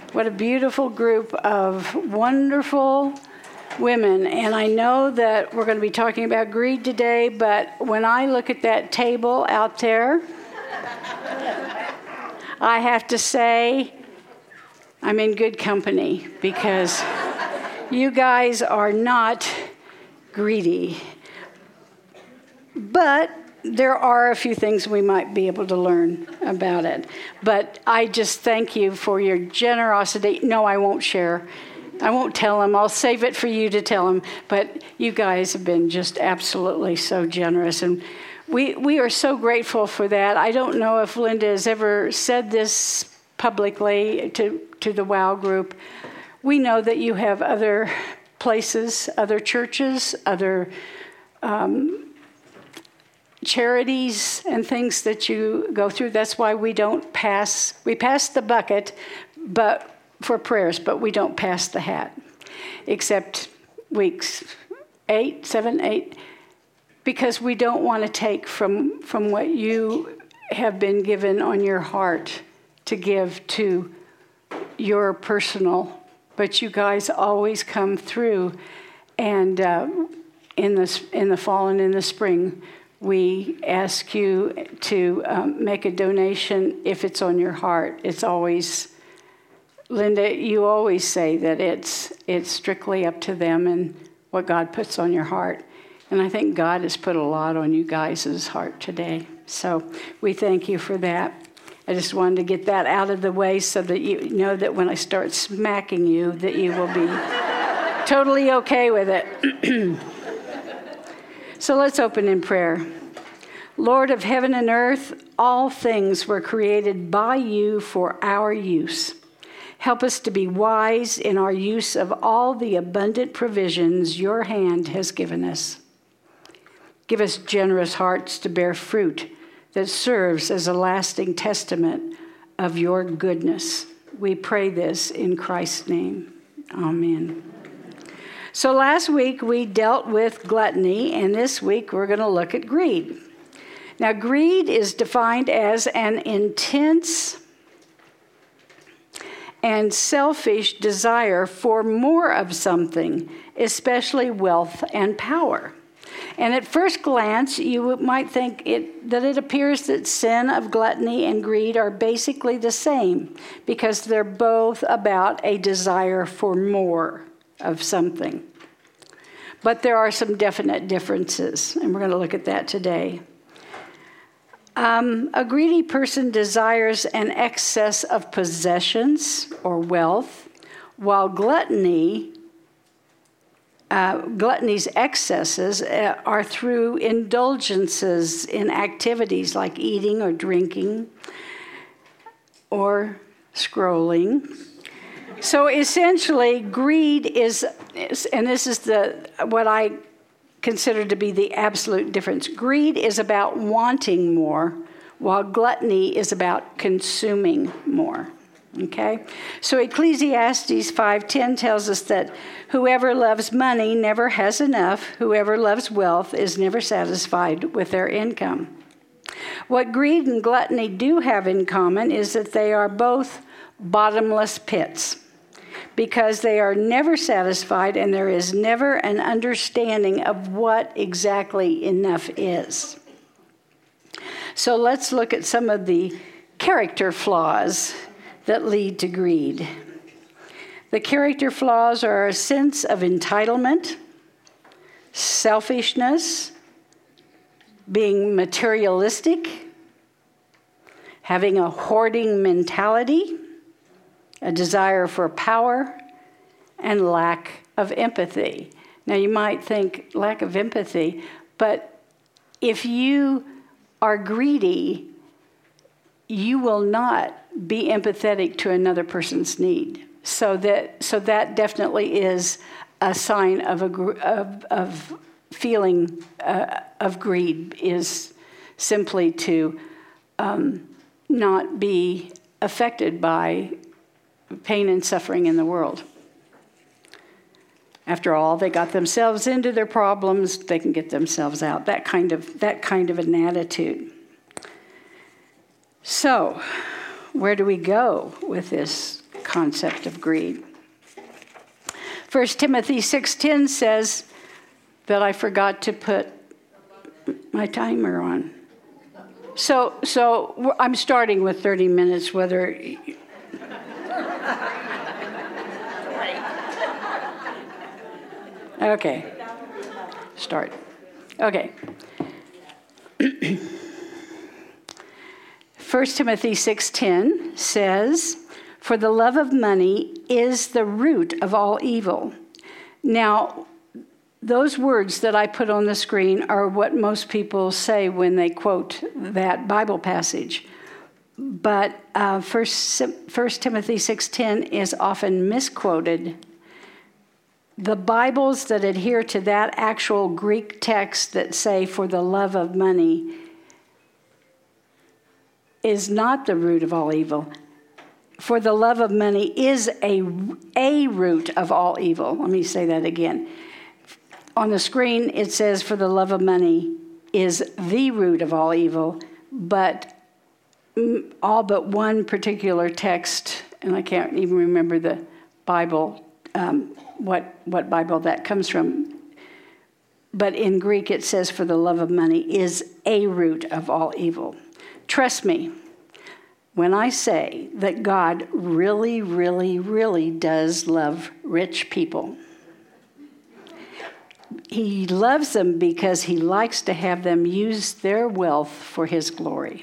What a beautiful group of wonderful women. And I know that we're going to be talking about greed today, but when I look at that table out there, I have to say I'm in good company because you guys are not greedy. But there are a few things we might be able to learn about it. But I just thank you for your generosity. No, I won't share. I won't tell them. I'll save it for you to tell them. But you guys have been just absolutely so generous. And we are so grateful for that. I don't know if Linda has ever said this publicly to the WOW group. We know that you have other places, other churches, other charities and things that you go through. That's why we pass the bucket but for prayers, but we don't pass the hat, except weeks 7, 8, because we don't want to take from what you have been given on your heart to give to your personal, but you guys always come through, and in the fall and in the spring, we ask you to make a donation if it's on your heart. It's always, Linda, you always say that it's strictly up to them and what God puts on your heart. And I think God has put a lot on you guys' heart today. So we thank you for that. I just wanted to get that out of the way so that you know that when I start smacking you, that you will be totally okay with it. So let's open in prayer. Lord of heaven and earth, all things were created by you for our use. Help us to be wise in our use of all the abundant provisions your hand has given us. Give us generous hearts to bear fruit that serves as a lasting testament of your goodness. We pray this in Christ's name. Amen. So last week we dealt with gluttony, and this week we're going to look at greed. Now, greed is defined as an intense and selfish desire for more of something, especially wealth and power. And at first glance, you might think that it appears that sin of gluttony and greed are basically the same because they're both about a desire for more of something. But there are some definite differences, and we're going to look at that today. A greedy person desires an excess of possessions or wealth, while gluttony's excesses are through indulgences in activities like eating or drinking or scrolling. So essentially, greed is, and this is what I consider to be the absolute difference. Greed is about wanting more, while gluttony is about consuming more. Okay? So Ecclesiastes 5:10 tells us that whoever loves money never has enough. Whoever loves wealth is never satisfied with their income. What greed and gluttony do have in common is that they are both bottomless pits, because they are never satisfied and there is never an understanding of what exactly enough is. So let's look at some of the character flaws that lead to greed. The character flaws are a sense of entitlement, selfishness, being materialistic, having a hoarding mentality, a desire for power, and lack of empathy. Now, you might think lack of empathy, but if you are greedy, you will not be empathetic to another person's need. So that definitely is a sign of feeling of greed, is simply to not be affected by pain and suffering in the world. After all, they got themselves into their problems, they can get themselves out. That kind of an attitude. So, where do we go with this concept of greed. 1 Timothy 6:10 says that I forgot to put my timer on. So I'm starting with 30 minutes, whether... Okay. Start. Okay. 1 Timothy 6:10 says, "For the love of money is the root of all evil." Now, those words that I put on the screen are what most people say when they quote that Bible passage. But 1 Timothy 6:10 is often misquoted. The Bibles that adhere to that actual Greek text that say, "For the love of money," is not the root of all evil. For the love of money is a root of all evil. Let me say that again. On the screen, it says, "For the love of money is the root of all evil," but all but one particular text, and I can't even remember the Bible, what Bible that comes from. But in Greek, it says, "For the love of money is a root of all evil." Trust me when I say that God really, really, really does love rich people. He loves them because he likes to have them use their wealth for his glory.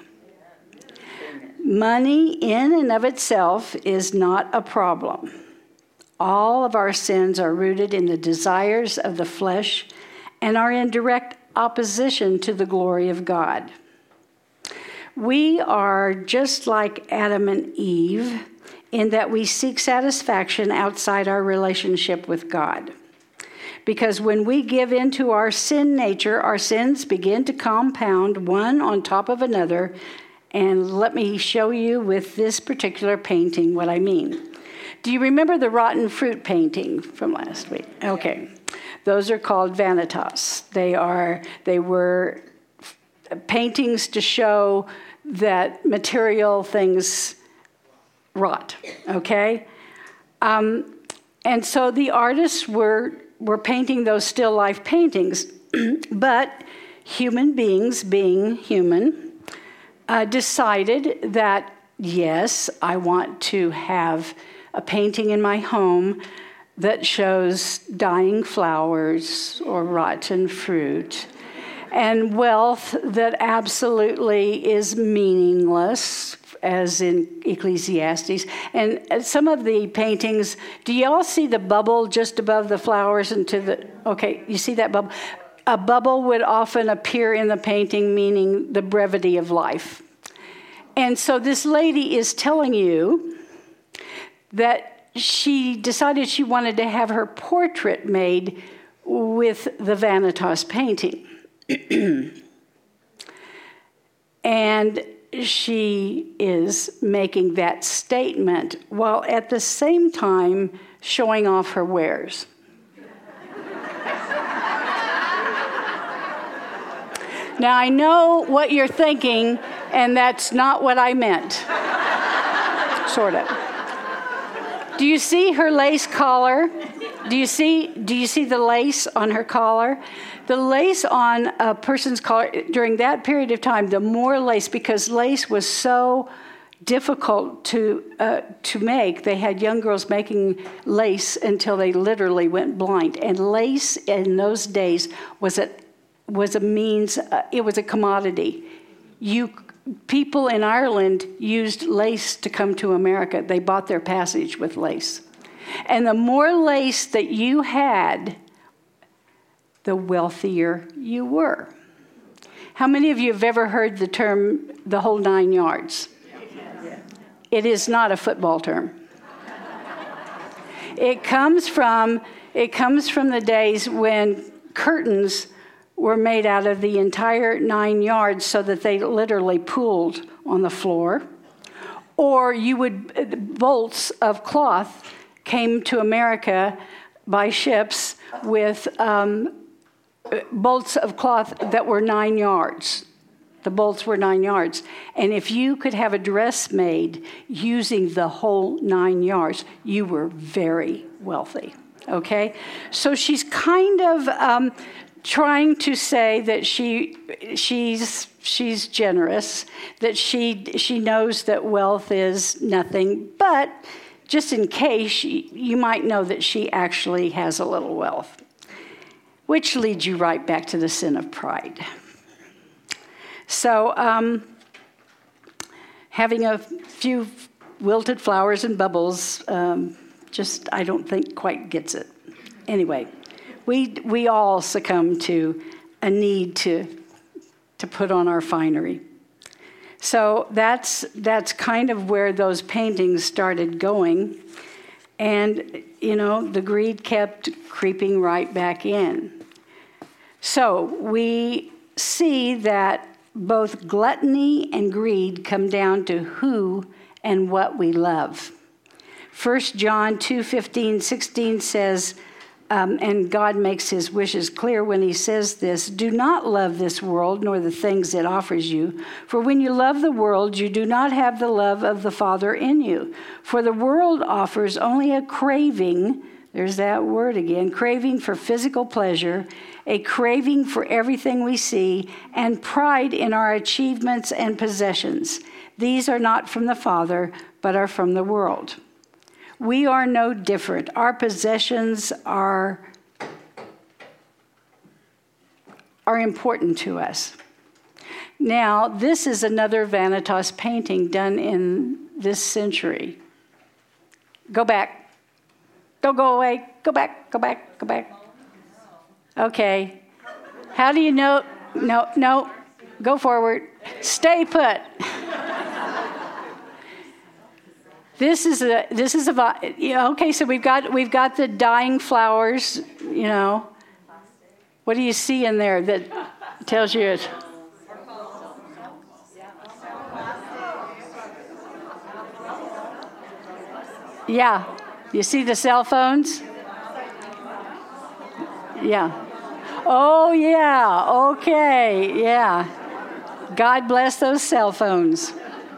Money in and of itself is not a problem. All of our sins are rooted in the desires of the flesh and are in direct opposition to the glory of God. We are just like Adam and Eve in that we seek satisfaction outside our relationship with God. Because when we give in to our sin nature, our sins begin to compound one on top of another. And let me show you with this particular painting what I mean. Do you remember the rotten fruit painting from last week? Okay. Those are called vanitas. They were paintings to show that material things rot, okay? And so the artists were painting those still life paintings, but human beings, being human, decided that, yes, I want to have a painting in my home that shows dying flowers or rotten fruit and wealth that absolutely is meaningless, as in Ecclesiastes. And some of the paintings, do you all see the bubble just above the flowers and to the, okay, you see that bubble? A bubble would often appear in the painting, meaning the brevity of life. And so this lady is telling you that she decided she wanted to have her portrait made with the Vanitas painting. And she is making that statement while at the same time showing off her wares. Now, I know what you're thinking, and that's not what I meant. Sort of. Do you see her lace collar? Do you see the lace on her collar? The lace on a person's collar, during that period of time, the more lace, because lace was so difficult to make, they had young girls making lace until they literally went blind. And lace in those days was a means, it was a commodity. People in Ireland used lace to come to America. They bought their passage with lace. And the more lace that you had, the wealthier you were. How many of you have ever heard the term, the whole 9 yards? It is not a football term. It comes from the days when curtains were made out of the entire 9 yards so that they literally pooled on the floor. Or bolts of cloth came to America by ships with bolts of cloth that were 9 yards. The bolts were 9 yards. And if you could have a dress made using the whole 9 yards, you were very wealthy, okay? So she's kind of trying to say that she's generous, that she knows that wealth is nothing, but just in case, you might know that she actually has a little wealth, which leads you right back to the sin of pride. So having a few wilted flowers and bubbles just, I don't think, quite gets it. Anyway, we all succumb to a need to put on our finery. So that's kind of where those paintings started going. And, the greed kept creeping right back in. So we see that both gluttony and greed come down to who and what we love. 1 John 2:15-16 says, and God makes his wishes clear when he says this, do not love this world nor the things it offers you. For when you love the world, you do not have the love of the Father in you. For the world offers only a craving, there's that word again, craving for physical pleasure, a craving for everything we see, and pride in our achievements and possessions. These are not from the Father, but are from the world. We are no different. Our possessions are important to us. Now, this is another Vanitas painting done in this century. Go back. Don't go away. Go back, go back, go back. Okay. How do you know? No. Go forward. Stay put. This is okay. So we've got the dying flowers. What do you see in there that tells you it? Yeah. You see the cell phones? Yeah. Oh yeah. Okay. Yeah. God bless those cell phones.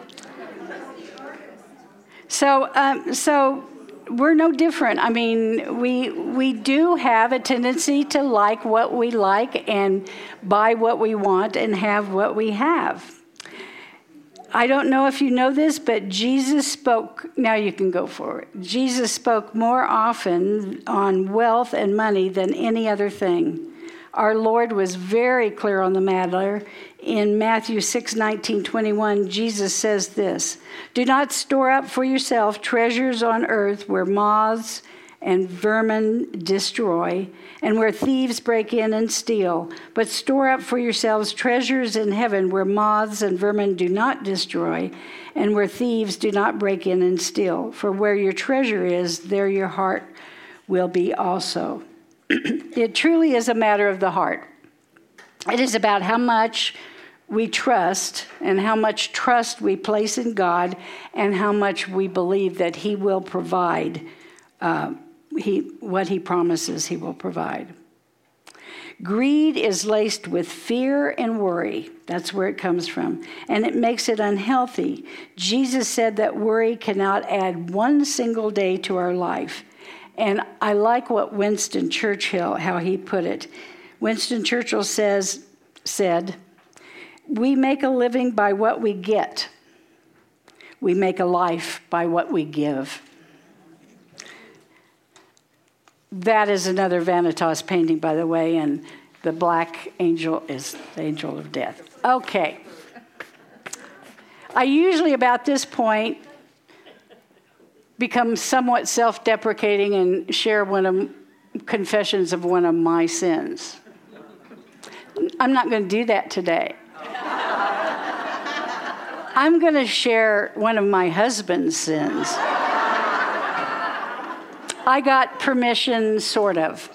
So we're no different. I mean, we do have a tendency to like what we like and buy what we want and have what we have. I don't know if you know this, but Jesus spoke, now you can go for it. Jesus spoke more often on wealth and money than any other thing. Our Lord was very clear on the matter. In Matthew 6:19-21, Jesus says this, do not store up for yourself treasures on earth where moths and vermin destroy, and where thieves break in and steal, but store up for yourselves treasures in heaven where moths and vermin do not destroy, and where thieves do not break in and steal. For where your treasure is, there your heart will be also. It truly is a matter of the heart. It is about how much we trust and how much trust we place in God and how much we believe that he will provide what he promises he will provide. Greed is laced with fear and worry. That's where it comes from. And it makes it unhealthy. Jesus said that worry cannot add one single day to our life. And I like what Winston Churchill, how he put it. Winston Churchill said, we make a living by what we get. We make a life by what we give. That is another Vanitas painting, by the way, and the black angel is the angel of death. Okay. I usually, about this point, become somewhat self-deprecating and share confessions of one of my sins. I'm not going to do that today. I'm going to share one of my husband's sins. I got permission, sort of.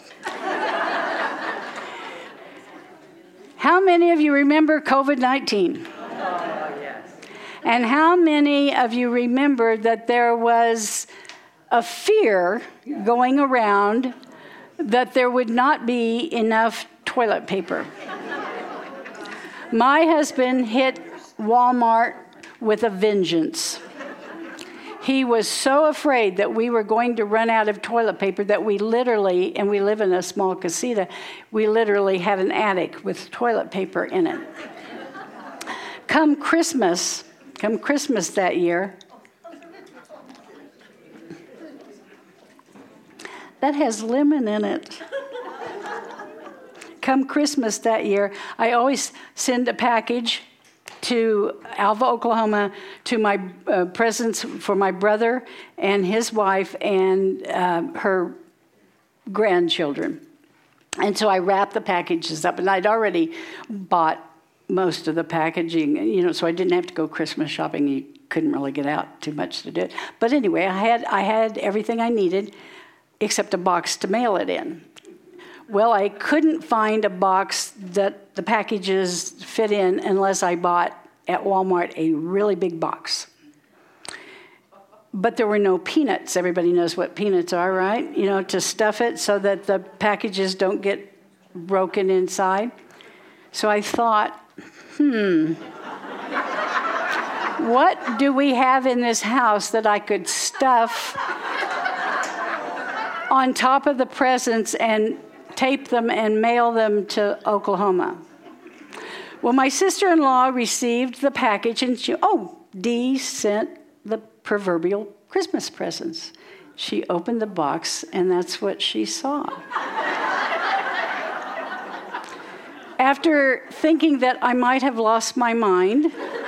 How many of you remember COVID-19? And how many of you remember that there was a fear going around that there would not be enough toilet paper? My husband hit Walmart with a vengeance. He was so afraid that we were going to run out of toilet paper that we literally, and we live in a small casita, we literally had an attic with toilet paper in it. Come Christmas that year, that has lemon in it. Come Christmas that year, I always send a package to Alva, Oklahoma, to my presents for my brother and his wife and her grandchildren. And so I wrapped the packages up, and I'd already bought most of the packaging, so I didn't have to go Christmas shopping. You couldn't really get out too much to do it. But anyway, I had everything I needed except a box to mail it in. Well, I couldn't find a box that the packages fit in unless I bought at Walmart a really big box. But there were no peanuts. Everybody knows what peanuts are, right? To stuff it so that the packages don't get broken inside. So I thought, what do we have in this house that I could stuff on top of the presents and tape them and mail them to Oklahoma? Well, my sister-in-law received the package, and Dee sent the proverbial Christmas presents. She opened the box, and that's what she saw. After thinking that I might have lost my mind,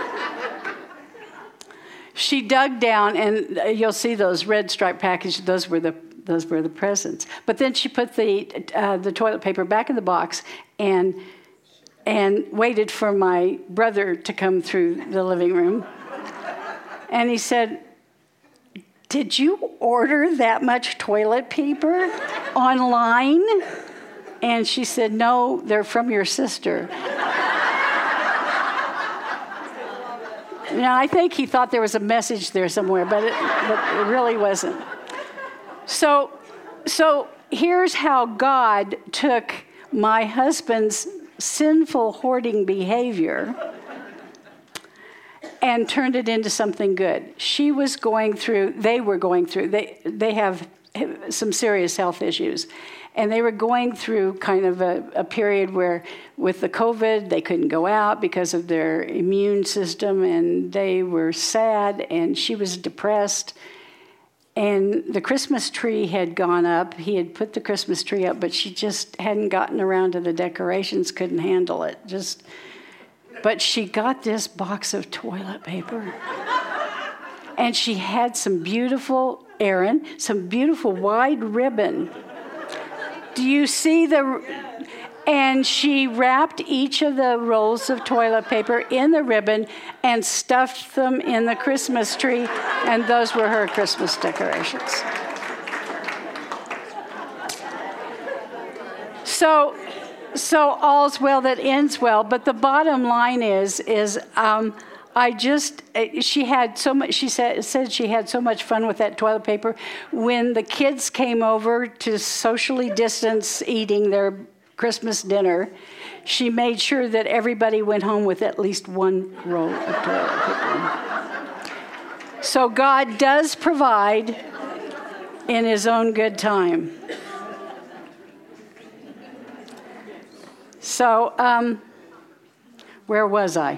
she dug down, and you'll see those red striped packages. Those were the presents. But then she put the toilet paper back in the box and waited for my brother to come through the living room. And he said, "Did you order that much toilet paper online?" And she said, "No, they're from your sister." I think he thought there was a message there somewhere, but it really wasn't. So here's how God took my husband's sinful hoarding behavior and turned it into something good. They were going through, they have some serious health issues. And they were going through kind of a period where with the COVID, they couldn't go out because of their immune system, and they were sad, and she was depressed. And the Christmas tree had gone up. He had put the Christmas tree up, but she just hadn't gotten around to the decorations, couldn't handle it. But she got this box of toilet paper. And she had some beautiful wide ribbon. Do you see and she wrapped each of the rolls of toilet paper in the ribbon and stuffed them in the Christmas tree, and those were her Christmas decorations. So all's well that ends well, but the bottom line is she had so much. She said she had so much fun with that toilet paper. When the kids came over to socially distance eating their Christmas dinner, she made sure that everybody went home with at least one roll of toilet paper. So God does provide in His own good time. So, where was I?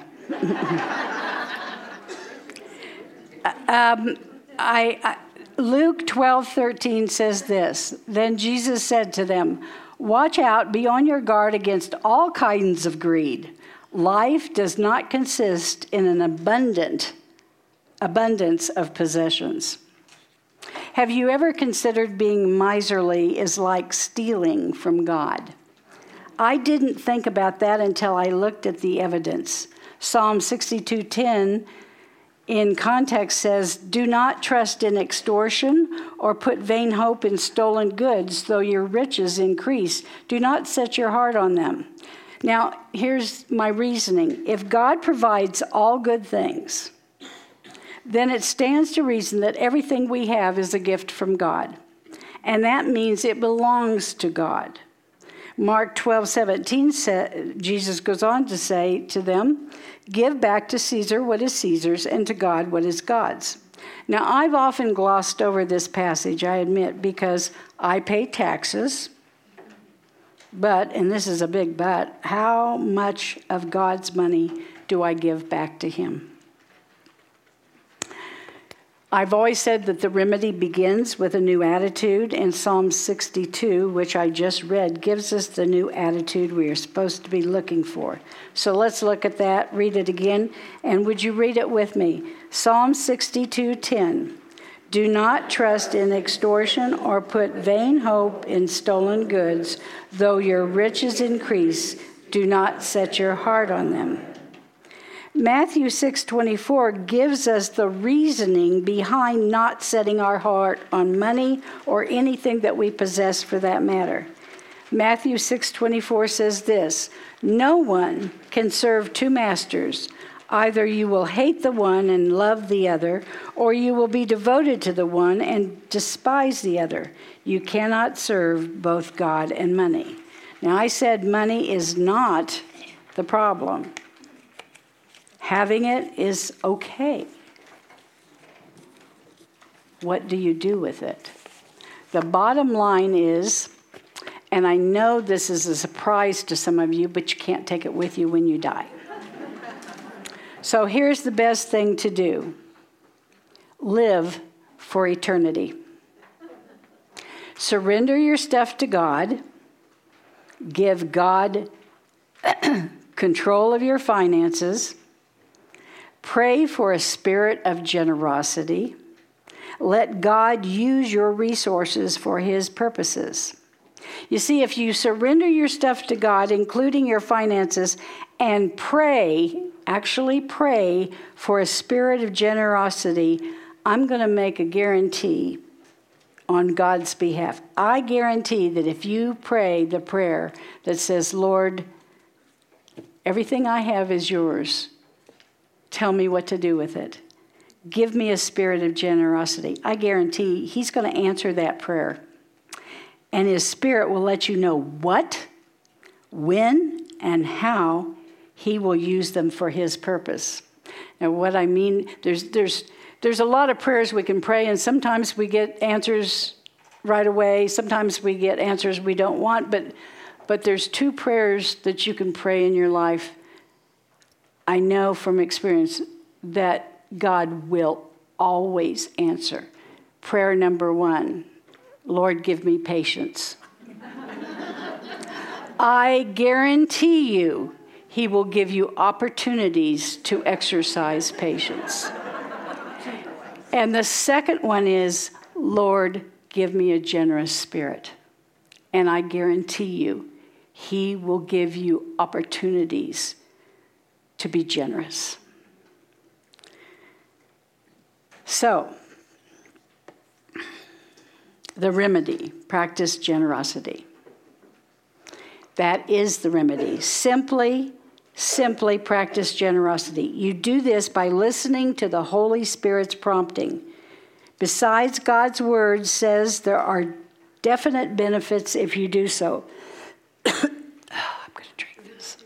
Luke 12:13 says this. Then Jesus said to them, "Watch out, be on your guard against all kinds of greed. Life does not consist in an abundance of possessions." Have you ever considered being miserly is like stealing from God? I didn't think about that until I looked at the evidence. Psalm 62:10 in context says, "Do not trust in extortion or put vain hope in stolen goods, though your riches increase. Do not set your heart on them." Now, here's my reasoning. If God provides all good things, then it stands to reason that everything we have is a gift from God. And that means it belongs to God. Mark 12:17, Jesus goes on to say to them, give back to Caesar what is Caesar's and to God what is God's. Now, I've often glossed over this passage, I admit, because I pay taxes. But, and this is a big but, how much of God's money do I give back to him? I've always said that the remedy begins with a new attitude, and Psalm 62, which I just read, gives us the new attitude we are supposed to be looking for. So let's look at that, read it again, and would you read it with me? Psalm 62:10. Do not trust in extortion or put vain hope in stolen goods. Though your riches increase, do not set your heart on them. Matthew 6:24 gives us the reasoning behind not setting our heart on money or anything that we possess for that matter. Matthew 6:24 says this, no one can serve two masters. Either you will hate the one and love the other, or you will be devoted to the one and despise the other. You cannot serve both God and money. Now, I said money is not the problem. Having it is okay. What do you do with it? The bottom line is, and I know this is a surprise to some of you, but you can't take it with you when you die. So here's the best thing to do. Live for eternity. Surrender your stuff to God. Give God control of your finances. Pray for a spirit of generosity. Let God use your resources for his purposes. You see, if you surrender your stuff to God, including your finances, and actually pray for a spirit of generosity, I'm going to make a guarantee on God's behalf. I guarantee that if you pray the prayer that says, Lord, everything I have is yours. Tell me what to do with it. Give me a spirit of generosity. I guarantee he's going to answer that prayer. And his spirit will let you know what, when, and how he will use them for his purpose. Now, what I mean, there's a lot of prayers we can pray, and sometimes we get answers right away. Sometimes we get answers we don't want, but there's two prayers that you can pray in your life. I know from experience that God will always answer. Prayer number 1, Lord, give me patience. I guarantee you, he will give you opportunities to exercise patience. And the second one is, Lord, give me a generous spirit. And I guarantee you, he will give you opportunities to be generous. So, the remedy, practice generosity. That is the remedy. Simply practice generosity. You do this by listening to the Holy Spirit's prompting. Besides, God's word says there are definite benefits if you do so. I'm going to drink this.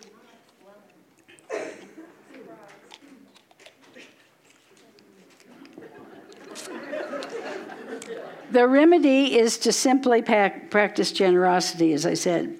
The remedy is to simply practice generosity, as I said.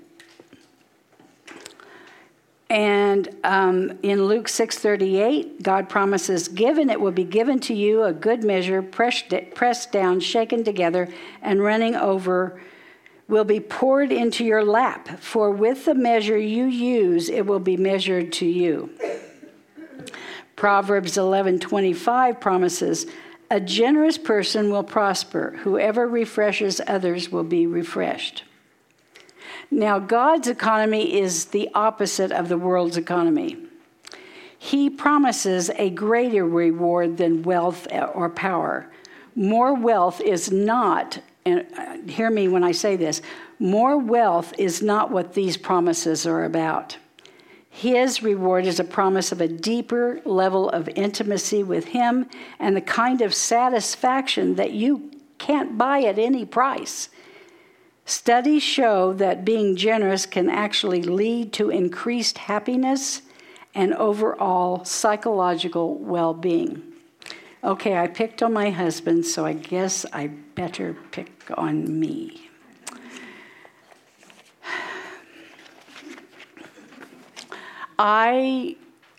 And in Luke 6:38, God promises, give and it will be given to you, a good measure, pressed down, shaken together, and running over will be poured into your lap. For with the measure you use, it will be measured to you. Proverbs 11:25 promises, a generous person will prosper. Whoever refreshes others will be refreshed. Now, God's economy is the opposite of the world's economy. He promises a greater reward than wealth or power. More wealth is not, and hear me when I say this, more wealth is not what these promises are about. His reward is a promise of a deeper level of intimacy with him and the kind of satisfaction that you can't buy at any price. Studies show that being generous can actually lead to increased happiness and overall psychological well-being. Okay, I picked on my husband, so I guess I better pick on me. I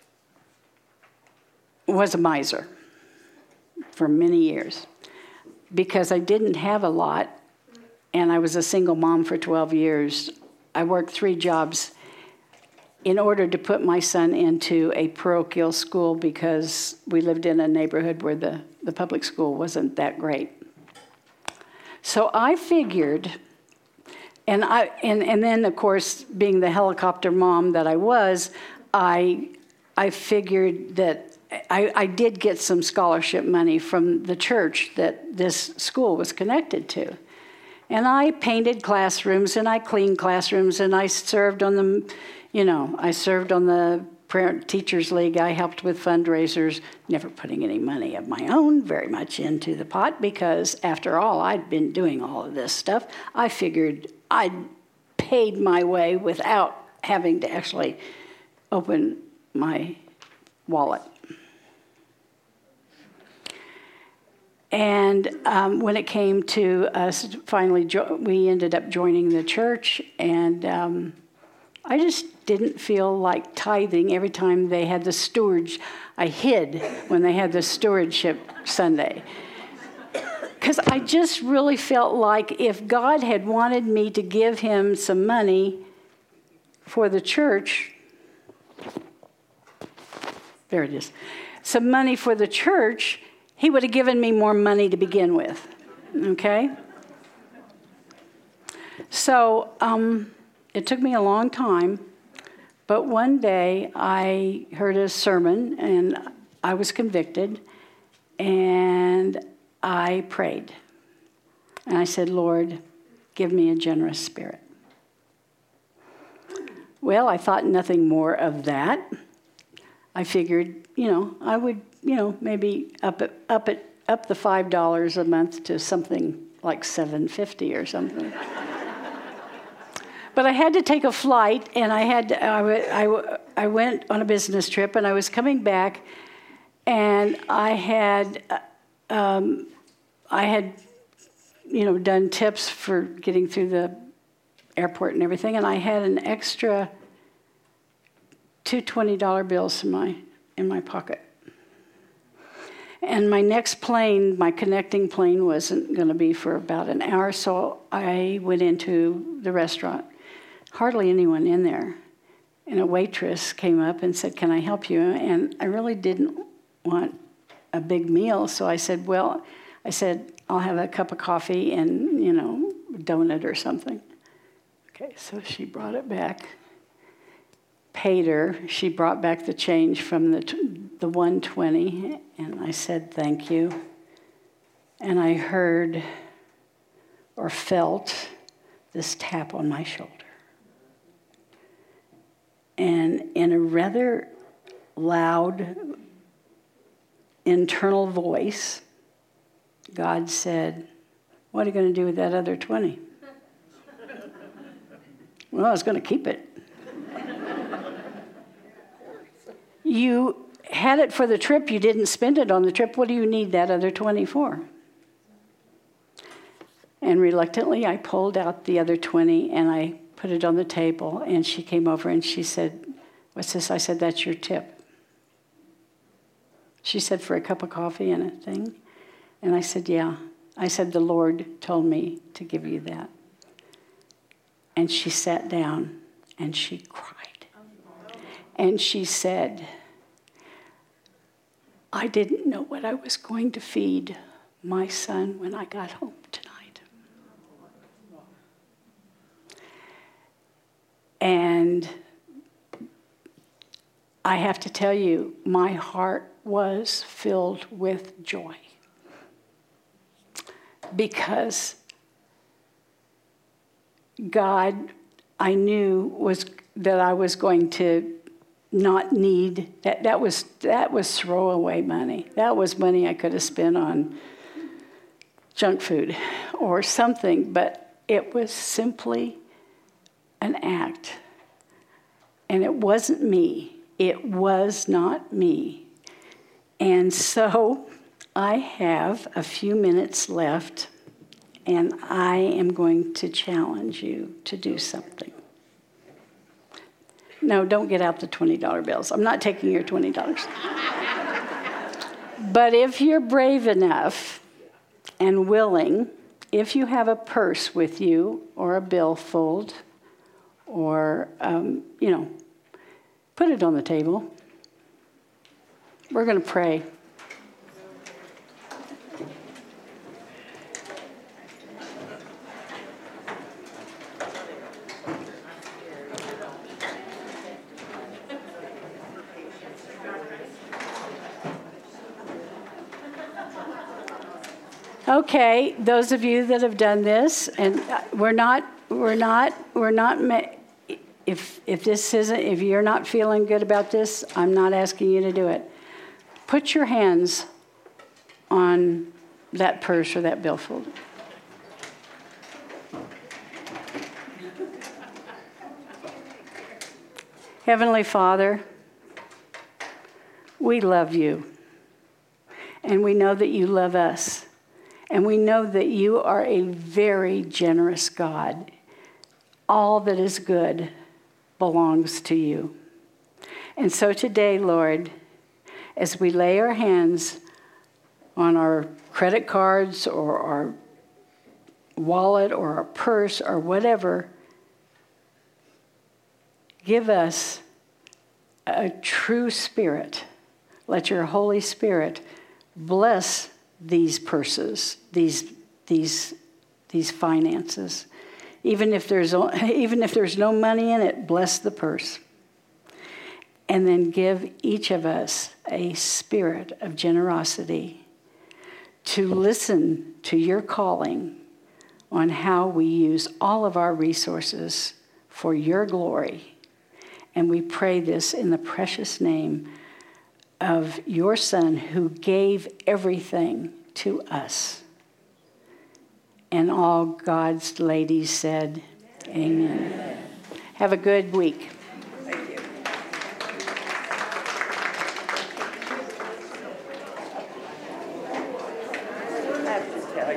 was a miser for many years because I didn't have a lot, and I was a single mom for 12 years. I worked 3 jobs in order to put my son into a parochial school because we lived in a neighborhood where the public school wasn't that great. So I figured, and then of course, being the helicopter mom that I was, I figured that I did get some scholarship money from the church that this school was connected to. And I painted classrooms, and I cleaned classrooms, and I served on the Parent Teachers League. I helped with fundraisers, never putting any money of my own very much into the pot because, after all, I'd been doing all of this stuff. I figured I'd paid my way without having to actually open my wallet. And when it came to us, finally, we ended up joining the church, and I just didn't feel like tithing every time they had the stewardship. I hid when they had the stewardship Sunday. Because I just really felt like if God had wanted me to give him some money for the church, there it is, some money for the church, he would have given me more money to begin with, okay? So it took me a long time, but one day I heard a sermon, and I was convicted, and I prayed. And I said, Lord, give me a generous spirit. Well, I thought nothing more of that. I figured, I would, maybe up the $5 a month to something like $7.50 or something. But I had to take a flight, and I went on a business trip, and I was coming back, and I had done tips for getting through the airport and everything, and I had an extra 2 $20 bills in my pocket. And my next plane, my connecting plane, wasn't going to be for about an hour, so I went into the restaurant. Hardly anyone in there. And a waitress came up and said, "Can I help you?" And I really didn't want a big meal, so I said, I'll have a cup of coffee and, donut or something. Okay, so she brought it back. Paid her. She brought back the change from the $1.20, and I said thank you. And I heard or felt this tap on my shoulder. And in a rather loud internal voice, God said, "What are you going to do with that other 20? Well, I was going to keep it. You had it for the trip. You didn't spend it on the trip. What do you need that other 20 for?" And reluctantly, I pulled out the other 20, and I put it on the table. And she came over, and she said, "What's this?" I said, "That's your tip." She said, "For a cup of coffee and a thing?" And I said, "Yeah." I said, "The Lord told me to give you that." And she sat down, and she cried. And she said, "I didn't know what I was going to feed my son when I got home tonight." And I have to tell you, my heart was filled with joy. Because God, I knew that I was going to not need that was throwaway money. That was money I could have spent on junk food or something, but It was simply an act. And it wasn't me. It was not me. And so I have a few minutes left, and I am going to challenge you to do something. No, don't get out the $20 bills. I'm not taking your $20. But if you're brave enough and willing, if you have a purse with you or a billfold or, put it on the table. We're going to pray. Okay, those of you that have done this, and if you're not feeling good about this, I'm not asking you to do it. Put your hands on that purse or that billfold. Heavenly Father, we love you, and we know that you love us. And we know that you are a very generous God. All that is good belongs to you. And so today, Lord, as we lay our hands on our credit cards or our wallet or our purse or whatever, give us a true spirit. Let your Holy Spirit bless these purses, these finances. Even if there's no money in it, bless the purse. And then give each of us a spirit of generosity to listen to your calling on how we use all of our resources for your glory. And we pray this in the precious name of your Son who gave everything to us. And all God's ladies said, Amen. Have a good week.